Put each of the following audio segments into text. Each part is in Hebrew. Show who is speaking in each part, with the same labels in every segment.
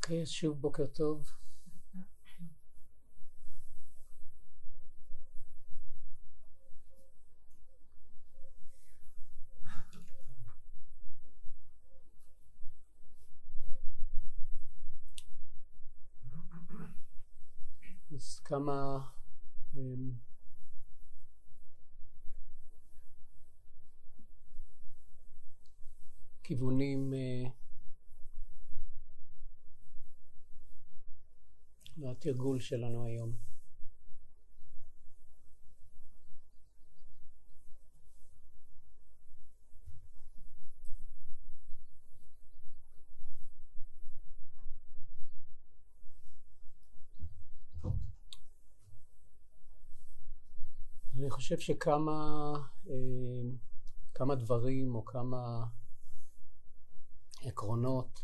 Speaker 1: אוקיי, שוב בוקר טוב. אז כמה כיוונים לתרגול שלנו היום. אני חושב שכמה דברים או כמה עקרונות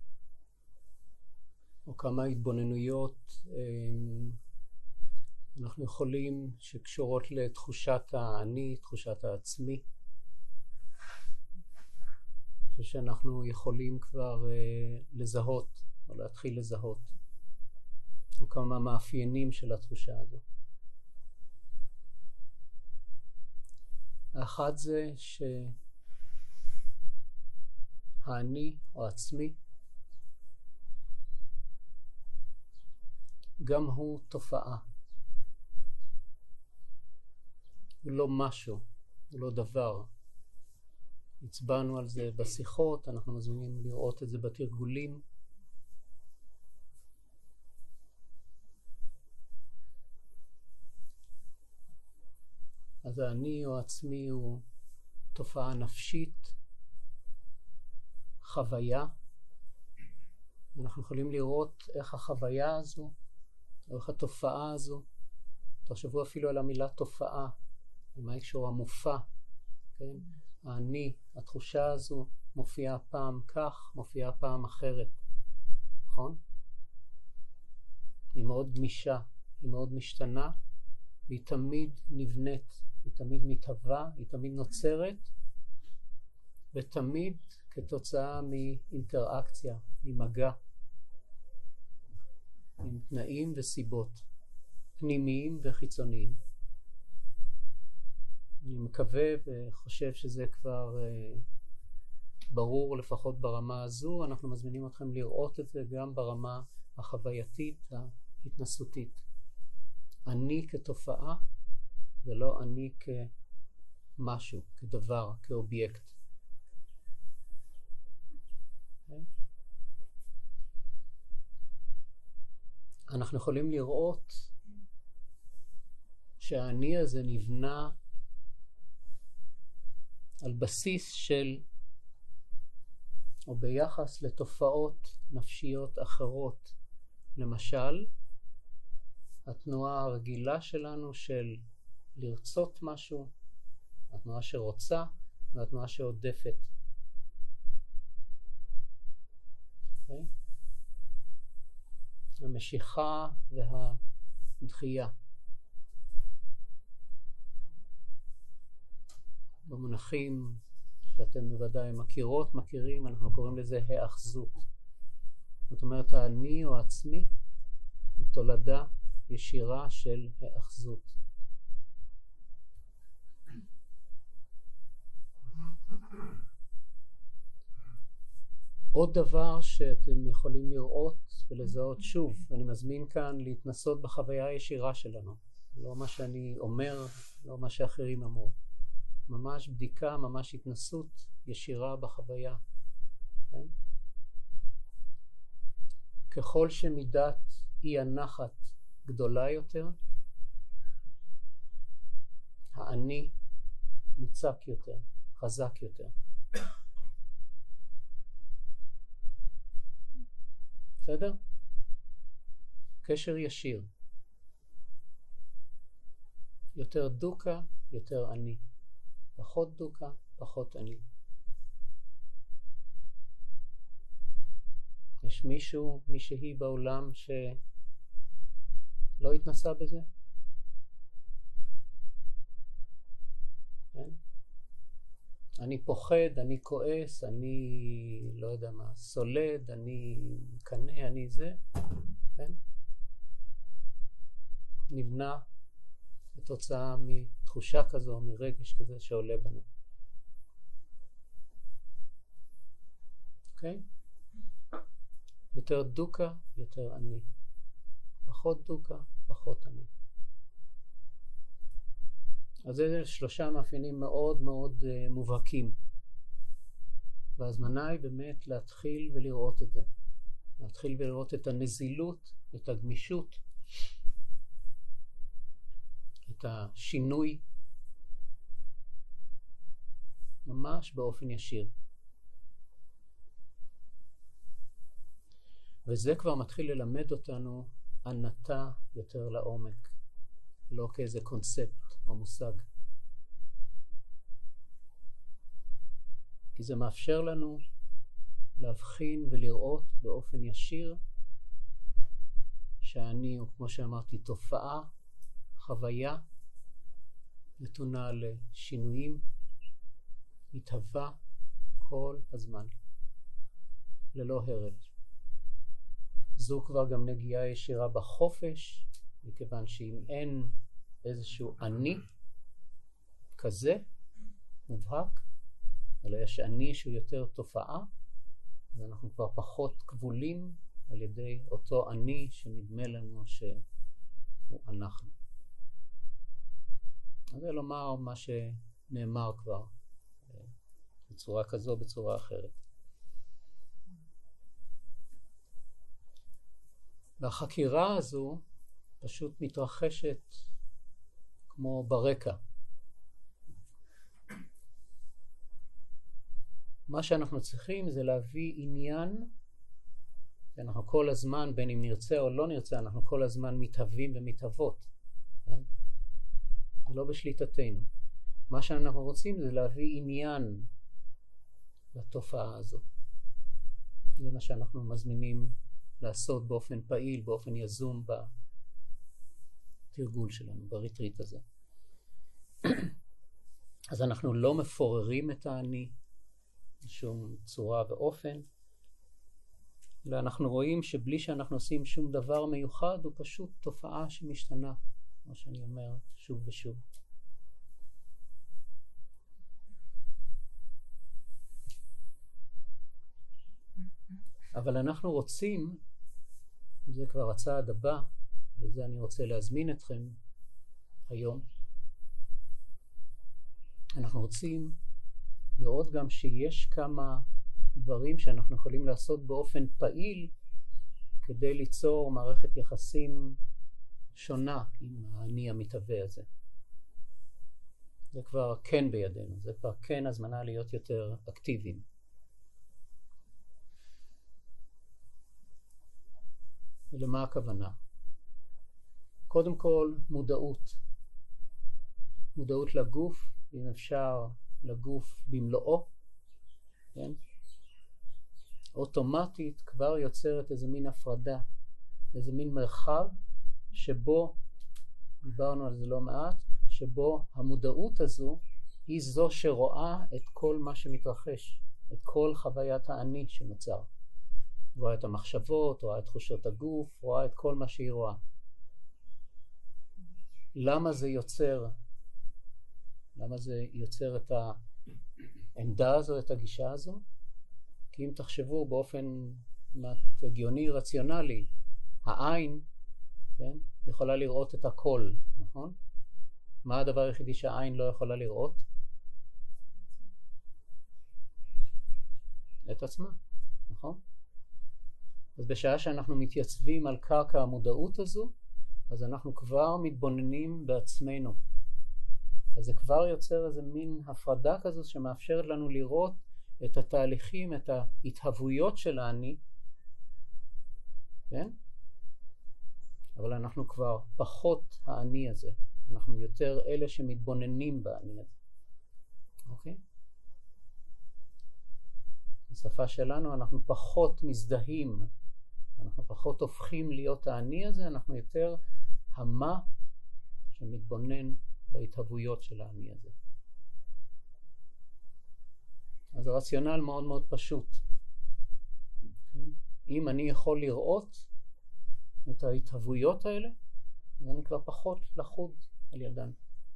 Speaker 1: או כמה התבוננויות אנחנו יכולים שקשורות לתחושת האני, תחושת העצמי, שאנחנו יכולים כבר לזהות או להתחיל לזהות, או כמה מאפיינים של התחושה הזו. האחד זה שהאני או עצמי גם הוא תופעה, הוא לא משהו, הוא לא דבר. הצבענו על זה בשיחות, אנחנו מזמינים לראות את זה בתרגולים. אז האני או עצמי הוא תופעה נפשית, חוויה. אנחנו יכולים לראות איך החוויה הזו, או איך התופעה הזו, תחשבו אפילו על המילה תופעה, מה יקשור המופע, כן? האני, התחושה הזו מופיעה פעם כך, מופיעה פעם אחרת, נכון? היא מאוד גמישה, היא מאוד משתנה, והיא תמיד נבנית, היא תמיד מתהווה, היא תמיד נוצרת, ותמיד כתוצאה מאינטראקציה, ממגע, עם תנאים וסיבות, פנימיים וחיצוניים. אני מקווה וחושב שזה כבר ברור, לפחות ברמה הזו. אנחנו מזמינים אתכם לראות את זה גם ברמה החווייתית, ההתנסותית. אני כתופעה, ולא אני כמשהו, כדבר, כאובייקט. אנחנו יכולים לראות שהאני הזה נבנה על בסיס של, או ביחס לתופעות נפשיות אחרות. למשל, התנועה הרגילה שלנו של לרצות משהו, התנועה שרוצה והתנועה שעודפת. Okay? המשיכה והדחייה. במונחים שאתם בוודאי מכירים, אנחנו קוראים לזה האחזות. זאת אומרת, האני או עצמי הוא תולדה ישירה של האחזות. עוד דבר שאתם יכולים לראות ולזהות, שוב, אני מזמין כאן להתנסות בחוויה הישירה שלנו. לא מה שאני אומר, לא מה שאחרים אמרו. ממש בדיקה, ממש התנסות ישירה בחוויה. כן? ככל שמידת אי הנחת גדולה יותר, האני מוצק יותר, חזק יותר. בסדר? קשר ישיר. יותר דוקה, יותר אני. פחות דוקה, פחות אני. יש מישהי בעולם שלא התנסה בזה? כן? אני פוחד, אני כועס, אני לא יודע מה, סולד, אני מקנא, אני זה, כן? נבנה בתוצאה מתחושה כזו, מרגש כזה שעולה בנו. אוקיי? יותר דוקה, יותר אני. פחות דוקה, פחות אני. אז זה 3 מאפיינים מאוד מאוד מובהקים. וההזמנה היא באמת להתחיל ולראות את זה. להתחיל ולראות את הנזילות, את הגמישות, את השינוי, ממש באופן ישיר. וזה כבר מתחיל ללמד אותנו ענתה יותר לעומק, לא כאיזה קונספט או מושג. כי זה מאפשר לנו להבחין ולראות באופן ישיר שאני, כמו שאמרתי, תופעה, חוויה, נתונה לשינויים, מתהווה כל הזמן, ללא הרף. זו כבר גם נגיעה ישירה בחופש, מכיוון שאם אין איזשהו אני כזה מובהק, אלא יש אני שהוא יותר תופעה, אז אנחנו כבר פחות כבולים על ידי אותו אני שנדמה לנו שהוא אנחנו. אז זה לומר מה שנאמר כבר בצורה כזו, בצורה אחרת. והחקירה הזו פשוט מתרחשת כמו ברקע. מה שאנחנו צריכים זה להביא עניין, אנחנו כל הזמן, בין אם נרצה או לא נרצה, אנחנו כל הזמן מתהווים ומתהוות. כן? זה לא בשליטתנו. מה שאנחנו רוצים זה להביא עניין לתופעה הזו. זה מה שאנחנו מזמינים לעשות באופן פעיל, באופן יזום בתרגול שלנו, בריטריט הזה. אז אנחנו לא מפוררים את האני בשום צורה ואופן, אלא אנחנו רואים שבלי שאנחנו עושים שום דבר מיוחד, הוא פשוט תופעה שמשתנה, כמו שאני אומר שוב ושוב. אבל אנחנו רוצים, זה כבר הצעד הבא, וזה אני רוצה להזמין אתכם היום, אנחנו רוצים לראות גם שיש כמה דברים שאנחנו יכולים לעשות באופן פעיל כדי ליצור מערכת יחסים שונה עם האני המתהווה הזה. זה כבר כן בידינו, זה כבר כן הזמנה להיות יותר אקטיביים. ולמה הכוונה? קודם כל מודעות. מודעות לגוף, אם אפשר לגוף במלואו, כן? אוטומטית כבר יוצרת איזה מין הפרדה, איזה מין מרחב שבו, דיברנו על זה לא מעט, שבו המודעות הזו היא זו שרואה את כל מה שמתרחש, את כל חוויית האני שנוצר. רואה את המחשבות, רואה את תחושות הגוף, רואה את כל מה שהיא רואה. למה זה יוצר את העמדה הזו, את הגישה הזו? כי אם תחשבו באופן הגיוני רציונלי, העין, כן, יכולה לראות את הכל, נכון? מה הדבר היחידי שהעין לא יכולה לראות? את עצמה, נכון? אז בשעה שאנחנו מתייצבים על קרקע המודעות הזו, אז אנחנו כבר מתבוננים בעצמנו. אז זה כבר יוצר איזה מין הפרדה כזו שמאפשרת לנו לראות את התהליכים, את ההתהוויות של האני, כן? אבל אנחנו כבר פחות האני הזה. אנחנו יותר אלה שמתבוננים באני הזה. אוקיי? בשפה שלנו אנחנו פחות מזדהים, אנחנו פחות הופכים להיות האני הזה, אנחנו יותר המה שמתבונן בהתהוויות של האני הזה. אז הרציונל מאוד מאוד פשוט. אם אני יכול לראות את ההתהוויות האלה, אז אני כבר פחות לחוד על ידן.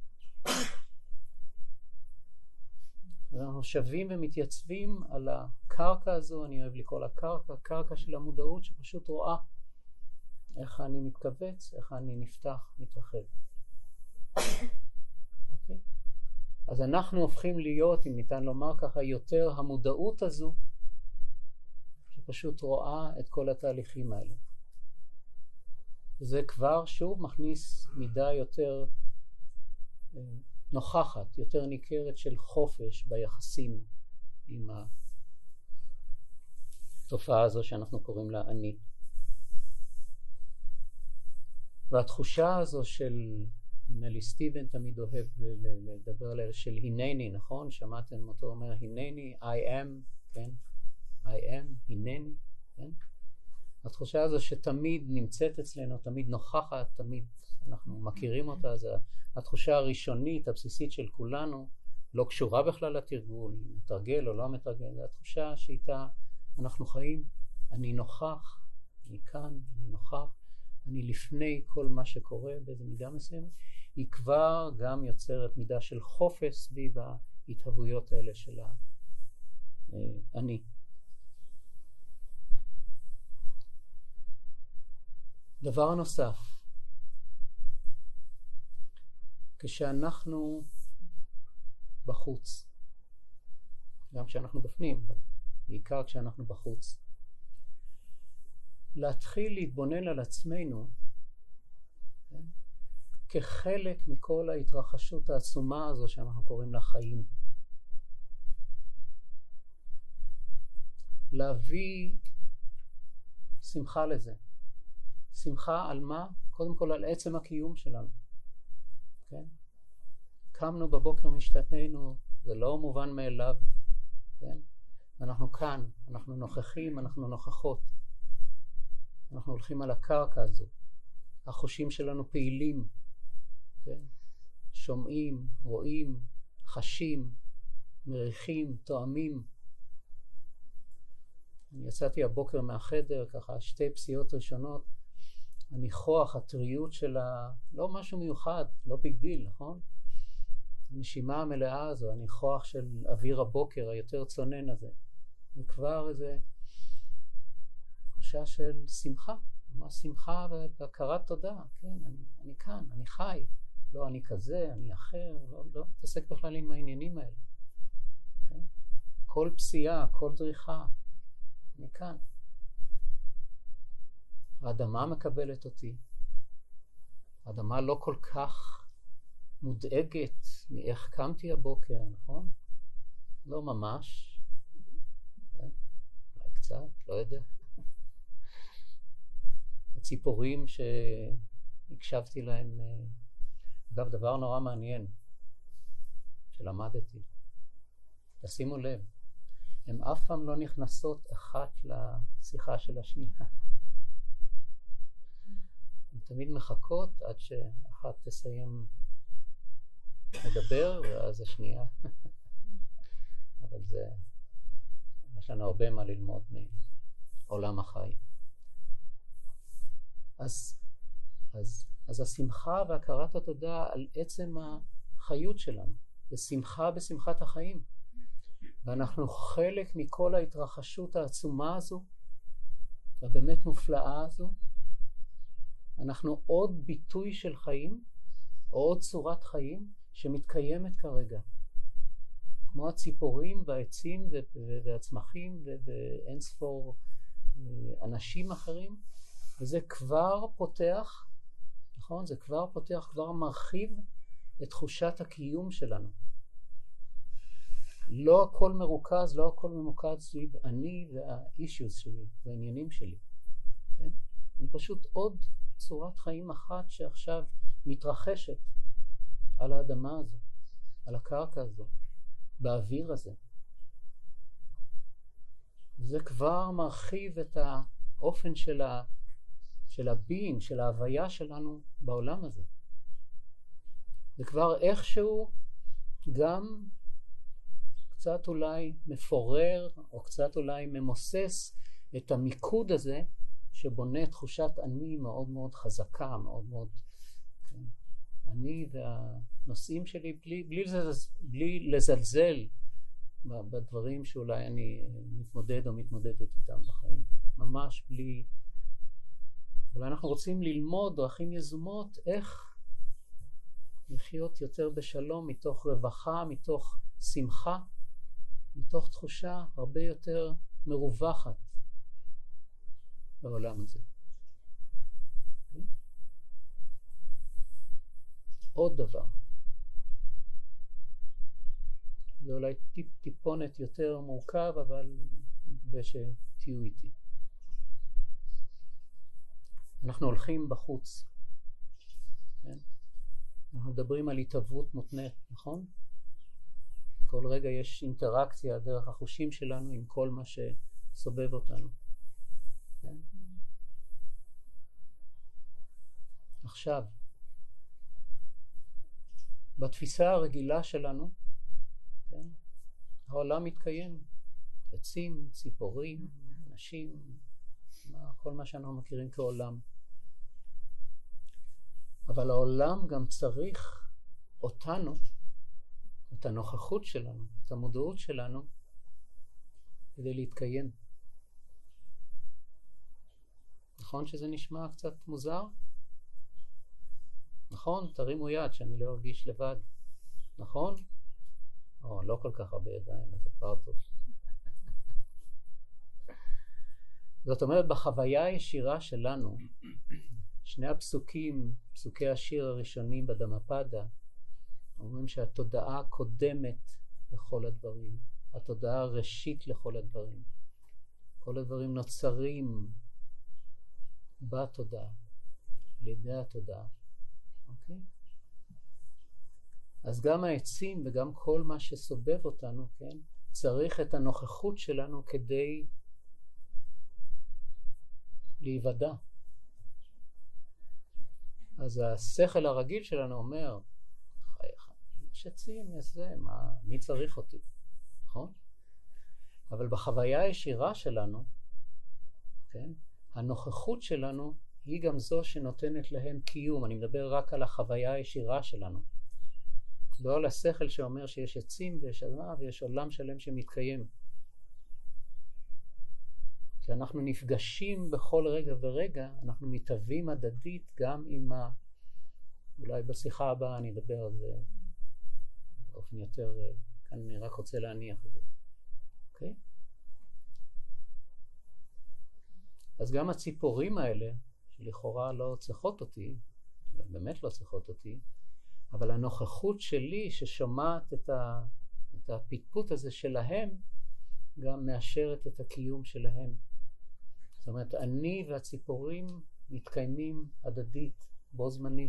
Speaker 1: אנחנו שווים ומתייצבים על הקרקע הזו, אני אוהב לקרוא לה קרקע של המודעות, שפשוט רואה איך אני מתכווץ, איך אני נפתח, מתרחב. אוקיי? אז אנחנו הופכים להיות, אם ניתן לומר ככה, יותר המודעות הזו, שפשוט רואה את כל התהליכים האלה. זה כבר שוב מכניס מידה יותר נוכחת, יותר ניכרת של חופש ביחסים עם התופעה הזו שאנחנו קוראים לה אני. והתחושה הזו של, נלי סטיבן תמיד אוהב לדבר עליה, של הנני, נכון? שמעתם אותו אומר הנני, I am, כן? I am, הנני, כן? התחושה הזו שתמיד נמצאת אצלנו, תמיד נוכחת, תמיד אנחנו מכירים אותה, זה התחושה הראשונית, הבסיסית של כולנו, לא קשורה בכלל לתרגול, מתרגל או לא מתרגל, זה התחושה שאיתה אנחנו חיים, אני נוכח, אני כאן, אני נוכח, אני לפני כל מה שקורה באיזו מידה מסוימת, היא כבר גם יוצרת מידה של חופש סביב ההתהוויות האלה של אני. דבר נוסף, כשאנחנו בחוץ, גם כשאנחנו בפנים, אבל בעיקר כשאנחנו בחוץ, להתחיל להתבונן על עצמנו, כן? כחלק מכל ההתרחשות העצומה הזו שאנחנו קוראים לה חיים. להביא שמחה לזה. שמחה על מה? קודם כל על עצם הקיום שלנו. כן? קמנו בבוקר משתתנו, זה לא מובן מאליו. כן? אנחנו כאן, אנחנו נוכחים, אנחנו נוכחות. אנחנו הולכים על הקרקע הזו. החושים שלנו פעילים. כן? שומעים, רואים, חשים, מריחים, תואמים. אני יצאתי הבוקר מהחדר, ככה שתי פסיעות ראשונות, הניחוח, הטריות שלה, לא משהו מיוחד, לא ביג דיל, נכון? הנשימה המלאה הזו, הניחוח של אוויר הבוקר היותר צונן הזה, וכבר איזה תחושה של שמחה, ממש שמחה והכרת תודה, כן, אני כאן, אני חי, לא אני כזה, אני אחר, לא תעסק בכלל עם העניינים האלה. כן? כל פסיעה, כל דריכה, אני כאן. האדמה מקבלת אותי. האדמה לא כל כך מודאגת מאיך קמתי הבוקר, נכון? לא ממש. כן? אולי קצת, לא יודע. הציפורים שהקשבתי להם, אגב, דבר נורא מעניין שלמדתי. תשימו לב, הן אף פעם לא נכנסות אחת לשיחה של השנייה. הן תמיד מחכות עד שאחת תסיים לדבר ואז השנייה. אבל זה, יש לנו הרבה מה ללמוד מעולם החי. אז השמחה והכרת התודה על עצם החיות שלנו, זה שמחה בשמחת החיים. ואנחנו חלק מכל ההתרחשות העצומה הזו, והבאמת מופלאה הזו. אנחנו עוד ביטוי של חיים, או עוד צורת חיים שמתקיימת כרגע. כמו הציפורים והעצים והצמחים ואין ספור אנשים אחרים. וזה כבר פותח, נכון? זה כבר פותח, כבר מרחיב את תחושת הקיום שלנו. לא הכל מרוכז, לא הכל ממוקד סביב אני והאישיוס שלי והעניינים שלי. כן? אני פשוט עוד צורת חיים אחת שעכשיו מתרחשת על האדמה הזו, על הקרקע הזו, באוויר הזה. זה כבר מרחיב את האופן של הביינג, של ההוויה שלנו בעולם הזה. זה כבר איכשהו גם קצת אולי מפורר, או קצת אולי ממוסס את המיקוד הזה, שבונה תחושת אני מאוד מאוד חזקה, מאוד מאוד, כן, אני והנושאים שלי, בלי לזלזל בדברים שאולי אני מתמודד או מתמודדת איתם בחיים. ממש בלי, אולי אנחנו רוצים ללמוד דרכים יזומות איך לחיות יותר בשלום, מתוך רווחה, מתוך שמחה, מתוך תחושה הרבה יותר מרווחת בעולם הזה. עוד דבר, זה אולי טיפונת יותר מורכב, אבל מקווה שתהיו איתי. אנחנו הולכים בחוץ, כן? אנחנו מדברים על התהוות מותנית, נכון? כל רגע יש אינטראקציה דרך החושים שלנו עם כל מה שסובב אותנו, כן? עכשיו, בתפיסה הרגילה שלנו, כן? העולם מתקיים, עצים, ציפורים, אנשים, כל מה שאנחנו מכירים כעולם. אבל העולם גם צריך אותנו, את הנוכחות שלנו, את המודעות שלנו, כדי להתקיים. נכון שזה נשמע קצת מוזר? נכון? תרימו יד שאני לא ארגיש לבד. נכון? או, לא כל כך הרבה ידיים, אז זה כבר טוב. זאת אומרת, בחוויה הישירה שלנו, שני הפסוקים, פסוקי השיר הראשונים בדמפדה, אומרים שהתודעה קודמת לכל הדברים. התודעה ראשית לכל הדברים. כל הדברים נוצרים בתודעה, לידי התודעה. אוקיי? אז גם העצים וגם כל מה שסובב אותנו, כן, צריך את הנוכחות שלנו כדי להיוודע. אז השכל הרגיל שלנו אומר, חייך, יש עצים, יש זה, מי צריך אותי? נכון? אבל בחוויה הישירה שלנו, כן, הנוכחות שלנו היא גם זו שנותנת להם קיום. אני מדבר רק על החוויה הישירה שלנו. לא על השכל שאומר שיש עצים ויש אדמה ויש עולם שלם שמתקיים. כשאנחנו נפגשים בכל רגע ורגע, אנחנו מתהווים הדדית גם עם אולי בשיחה הבאה אני אדבר על זה באופן יותר, כאן אני רק רוצה להניח את זה. אוקיי? אז גם הציפורים האלה, שלכאורה לא צריכות אותי, באמת לא צריכות אותי, אבל הנוכחות שלי ששומעת את הפטפוט הזה שלהם, גם מאשרת את הקיום שלהם. זאת אומרת, אני והציפורים מתקיימים הדדית, בו זמנית.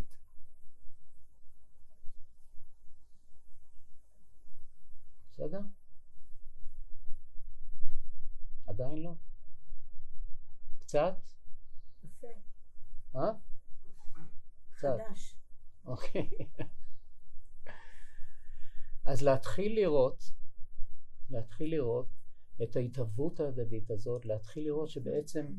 Speaker 1: בסדר? עדיין לא? קצת?
Speaker 2: יפה.
Speaker 1: קצת.
Speaker 2: חדש.
Speaker 1: אוקיי. אז להתחיל לראות את ההתהוות ההדדית הזאת, להתחיל לראות שבעצם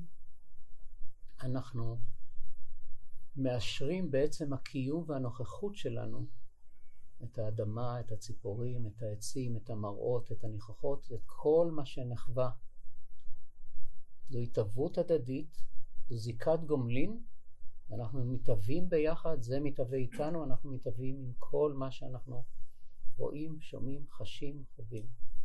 Speaker 1: אנחנו מאשרים בעצם הקיום והנוכחות שלנו, את האדמה, את הציפורים, את העצים, את המראות, את הניחוחות, את כל מה שנחווה. זו התהוות הדדית, זו זיקת גומלין, אנחנו מתהווים ביחד, זה מתהווה איתנו, אנחנו מתהווים עם כל מה שאנחנו רואים, שומעים, חשים, חווים.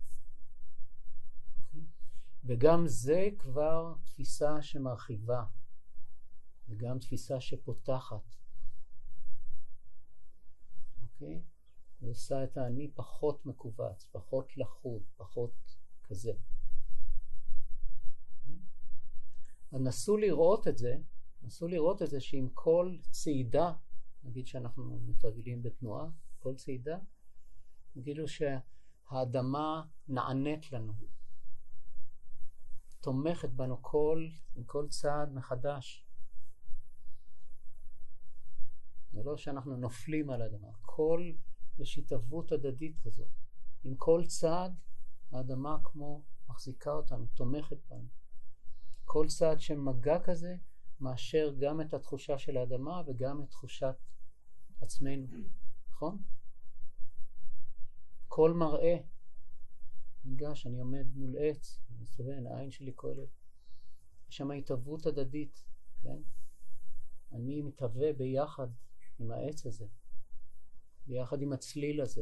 Speaker 1: וגם זה כבר תפיסה שמרחיבה, וגם תפיסה שפותחת. אוקיי? ועושה את האני פחות מקובץ, פחות לחוד, פחות כזה. אז נסו לראות את זה שעם כל צעידה, נגיד שאנחנו מתרגלים בתנועה, כל צעידה, נגידו שהאדמה נענית לנו, תומכת בנו עם כל צעד מחדש. זה לא שאנחנו נופלים על האדמה, יש התהוות הדדית כזאת. עם כל צעד האדמה כמו מחזיקה אותנו, תומכת בנו. כל צעד שמגע כזה מאשר גם את התחושה של האדמה וגם את תחושת עצמנו, נכון? כל מראה, ניגש, אני עומד מול עץ, מסתובן, העין שלי כואבת, יש שם התהוות הדדית, כן? אני מתהווה ביחד עם העץ הזה, ביחד עם הצליל הזה.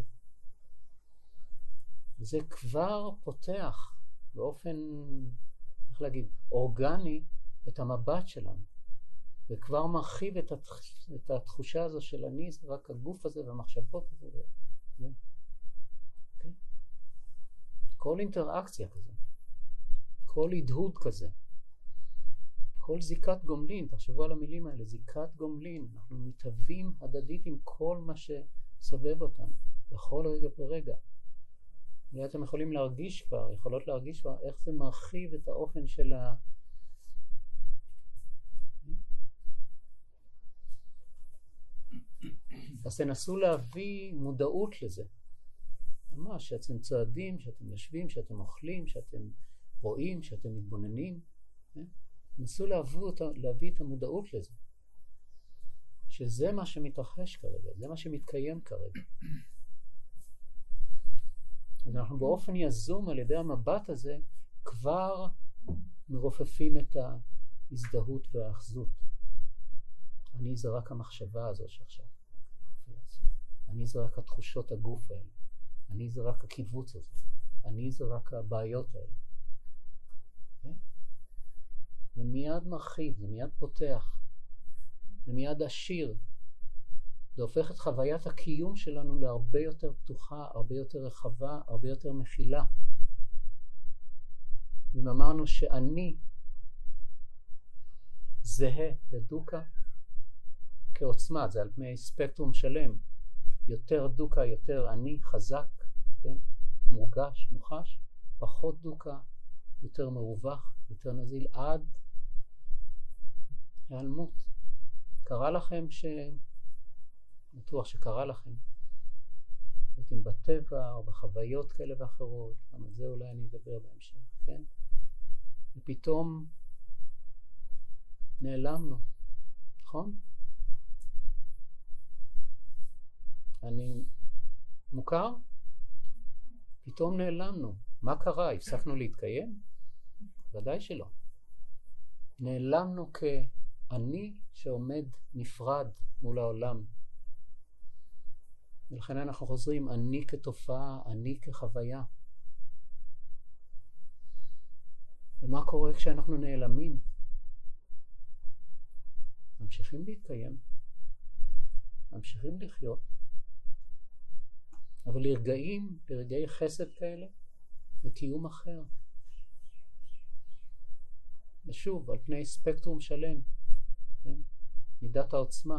Speaker 1: וזה כבר פותח באופן, איך להגיד, אורגני את המבט שלנו. וכבר מרחיב את התחושה הזו של אני, זה רק הגוף הזה והמחשבות הזה. Okay. כל אינטראקציה כזו, כל הדהוד כזה, כל זיקת גומלין, תחשבו על המילים האלה, זיקת גומלין, אנחנו מתהווים הדדית עם כל מה שסובב אותנו, בכל רגע ורגע. ואתם יכולים להרגיש יכולות להרגיש כבר איך זה מרחיב את האופן של אז תנסו להביא מודעות לזה. ממש, שאתם צועדים, שאתם יושבים, שאתם אוכלים, שאתם רואים, שאתם מתבוננים. תנסו להביא את המודעות לזה. שזה מה שמתרחש כרגע, זה מה שמתקיים כרגע. אז אנחנו באופן יזום על ידי המבט הזה כבר מרופפים את ההזדהות והאחזות. אני זה רק המחשבה הזו שעכשיו. אני זה רק התחושות הגוף האלה. אני זה רק הקיבוץ הזה. אני זה רק הבעיות האלה. זה מיד מרחיב, זה מיד פותח. זה מיד עשיר. זה הופך את חוויית הקיום שלנו להרבה יותר פתוחה, הרבה יותר רחבה, הרבה יותר מכילה. אם אמרנו שאני זהה לדוקה כעוצמה, זה על פני ספקטרום שלם, יותר דוקה, יותר אני, חזק, כן? מורגש, מוחש, פחות דוקה, יותר מרווח, יותר נזיל, עד העלמות. קרה לכם בטוח שקרה לכם, הייתם בטבע או בחוויות כאלה ואחרות, גם על זה אולי אני אדבר בהמשך, כן? ופתאום נעלמנו, נכון? אני מוכר? פתאום נעלמנו. מה קרה? הפסקנו להתקיים? ודאי שלא. נעלמנו כאני שעומד נפרד מול העולם. ולכן אנחנו חוזרים, אני כתופעה, אני כחוויה. ומה קורה כשאנחנו נעלמים? ממשיכים להתקיים, ממשיכים לחיות, אבל לרגעי חסד כאלה, זה קיום אחר. ושוב, על פני ספקטרום שלם, כן? מידת העוצמה.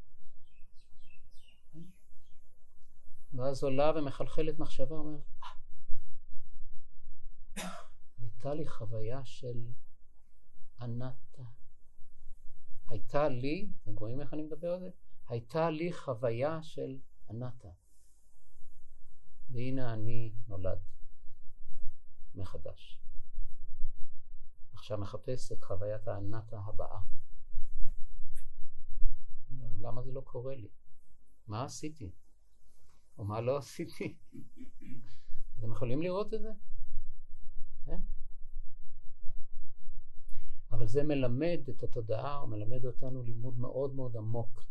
Speaker 1: כן? ואז עולה ומחלחלת מחשבה, אומר, הייתה לי חוויה של אנטה. הייתה לי, אתם רואים איך אני מדבר על זה? הייתה לי חוויה של אנטה. והנה אני נולד מחדש. עכשיו מחפש את חוויית האנטה הבאה. למה זה לא קורה לי? מה עשיתי? או מה לא עשיתי? אתם יכולים לראות את זה? כן? אבל זה מלמד את התודעה, או מלמד אותנו לימוד מאוד מאוד עמוק.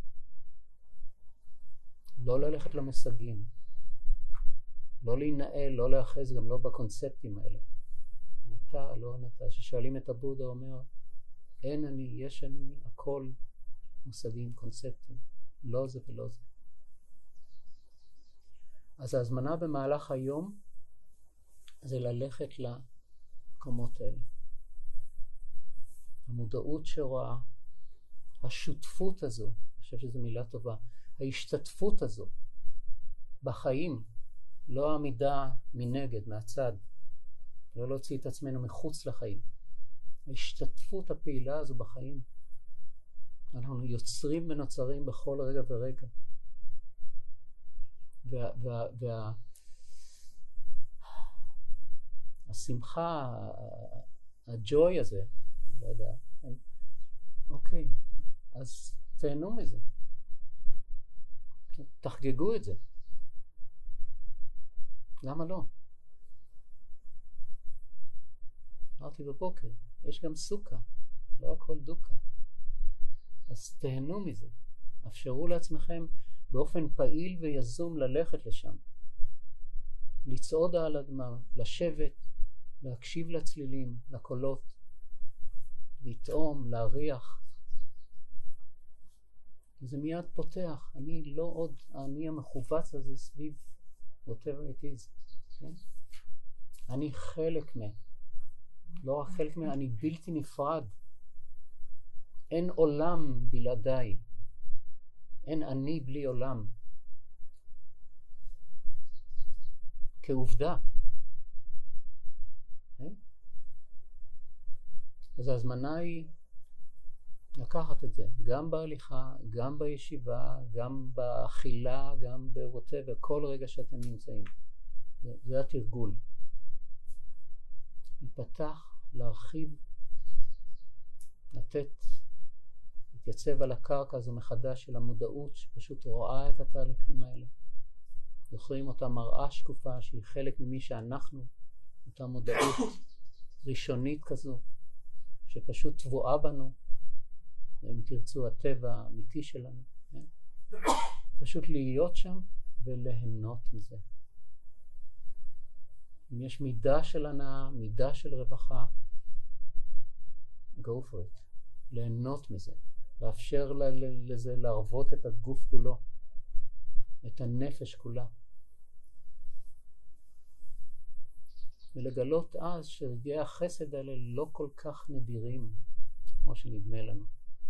Speaker 1: לא ללכת למושגים. לא להינעל, לא להאחז, גם לא בקונספטים האלה. נטע, לא נטע. ששואלים את הבודה, אומר, אין אני, יש אני, הכל מושגים, קונספטים. לא זה ולא זה. אז ההזמנה במהלך היום זה ללכת למקומות האלה. המודעות שרואה, השותפות הזו, אני חושב שזו מילה טובה, ההשתתפות הזו בחיים, לא העמידה מנגד, מהצד, לא להוציא את עצמנו מחוץ לחיים. ההשתתפות הפעילה הזו בחיים. אנחנו יוצרים ונוצרים בכל רגע ורגע. השמחה, הג'וי הזה, לא יודע, אוקיי, אז תהנו מזה, תחגגו את זה, למה לא? אמרתי בבוקר, יש גם סוכה, לא הכל דוקה, אז תהנו מזה, אפשרו לעצמכם באופן פעיל ויזום ללכת לשם, לצעוד על אדמה, לשבת, להקשיב לצלילים, לקולות, לטעום, להריח. זה מיד פותח, אני לא עוד אני המחובץ הזה סביב whatever it is, כן? אני חלק לא רק חלק אני בלתי נפרד. אין עולם בלעדיי, אין אני בלי עולם. כעובדה. אז ההזמנה היא לקחת את זה, גם בהליכה, גם בישיבה, גם באכילה, גם בווטאבר, כל רגע שאתם נמצאים. זה התרגול. להיפתח, להרחיב, להתייצב על הקרקע הזו מחדש של המודעות שפשוט רואה את התהליכים האלה. זוכרים אותה מראה שקופה שהיא חלק ממי שאנחנו, אותה מודעות ראשונית כזו שפשוט טבועה בנו, אם תרצו הטבע האמיתי שלנו, כן? פשוט להיות שם וליהנות מזה. אם יש מידה של הנאה, מידה של רווחה, go for it, ליהנות מזה, לאפשר לזה להרוות את הגוף כולו, את הנפש כולה. ולגלות אז שרגעי החסד האלה לא כל כך נדירים כמו שנדמה לנו.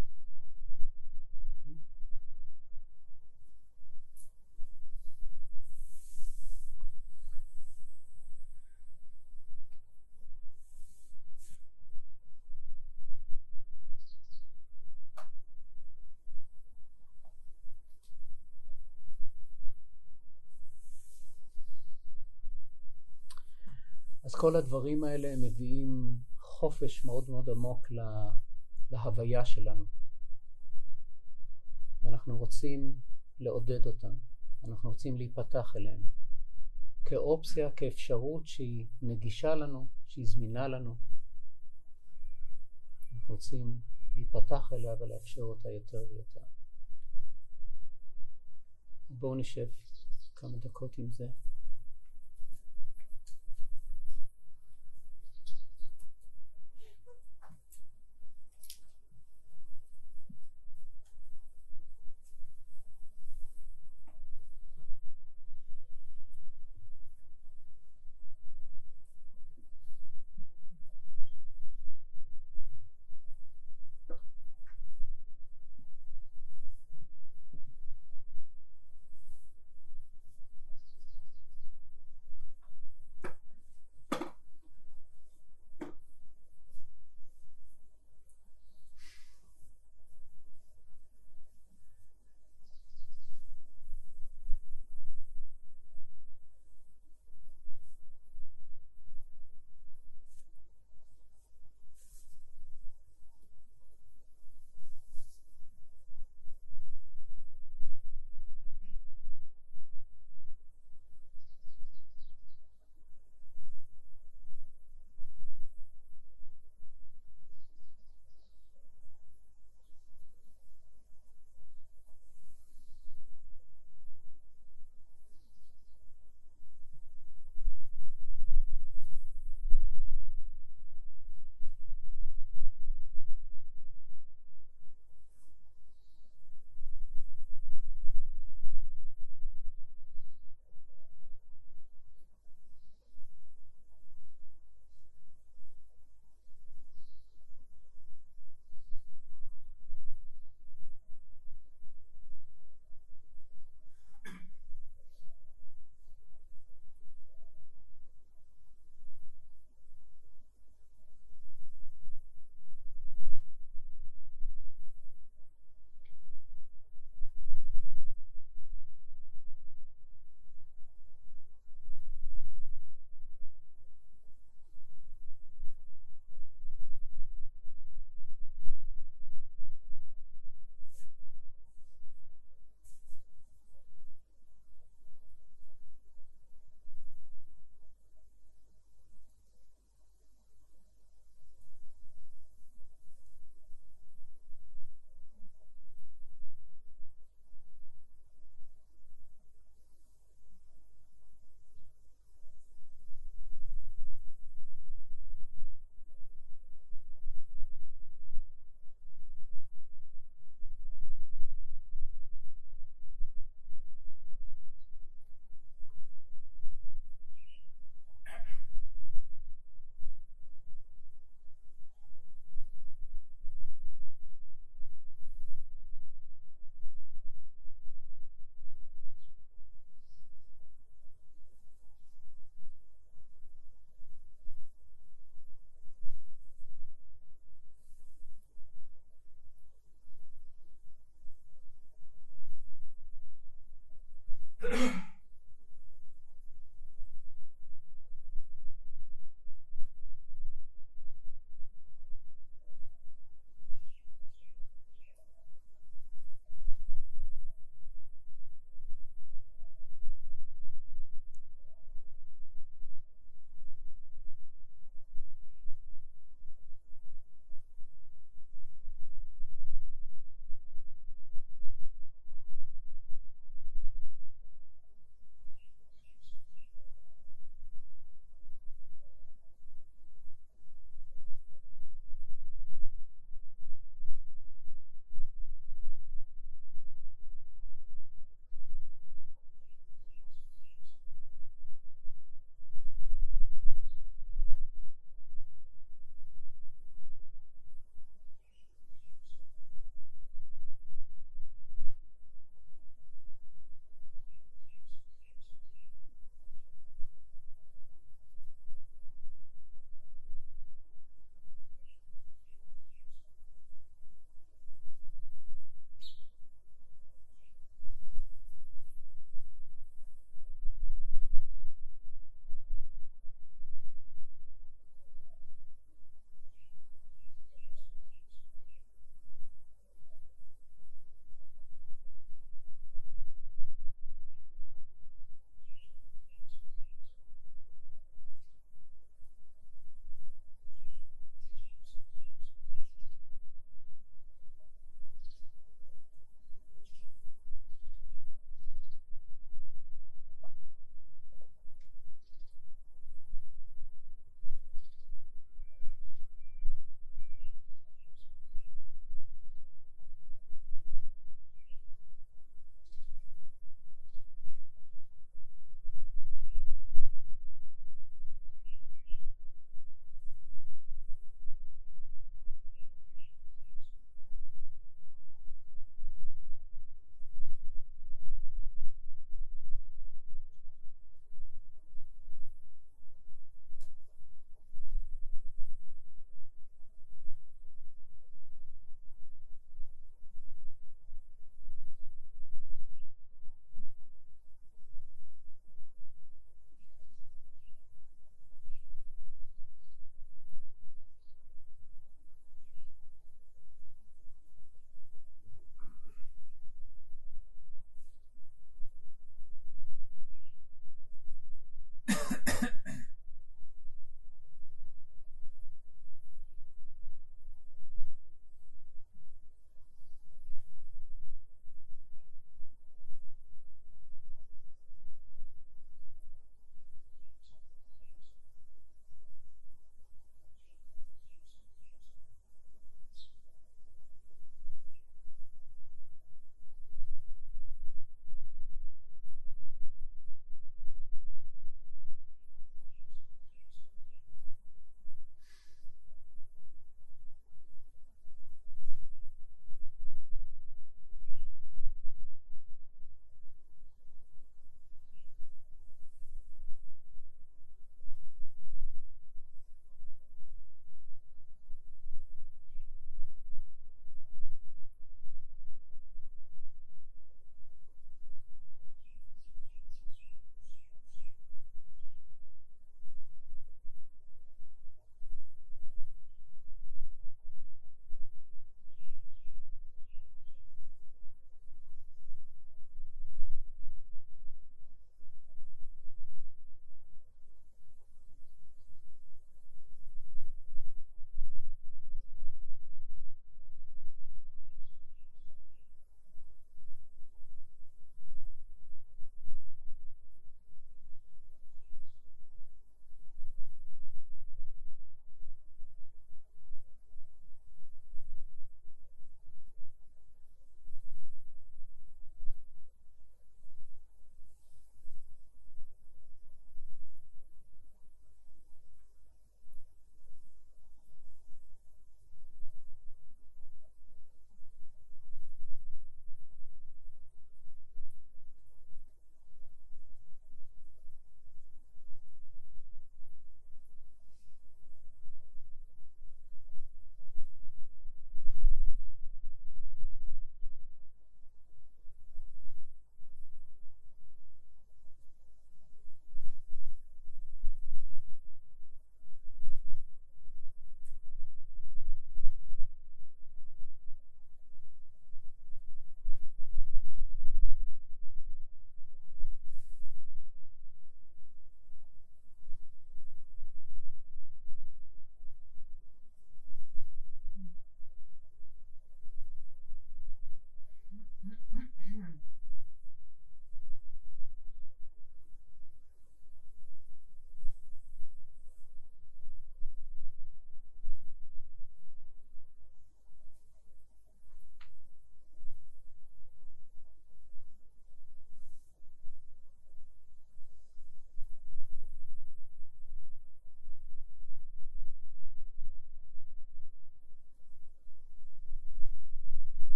Speaker 1: אז כל הדברים האלה מביאים חופש מאוד מאוד עמוק להוויה שלנו. ואנחנו רוצים לעודד אותם. אנחנו רוצים להיפתח אליהם. כאופציה, כאפשרות שהיא נגישה לנו, שהיא זמינה לנו. אנחנו רוצים להיפתח אליה ולאפשר אותה יותר ויותר. בואו נשב כמה דקות עם זה.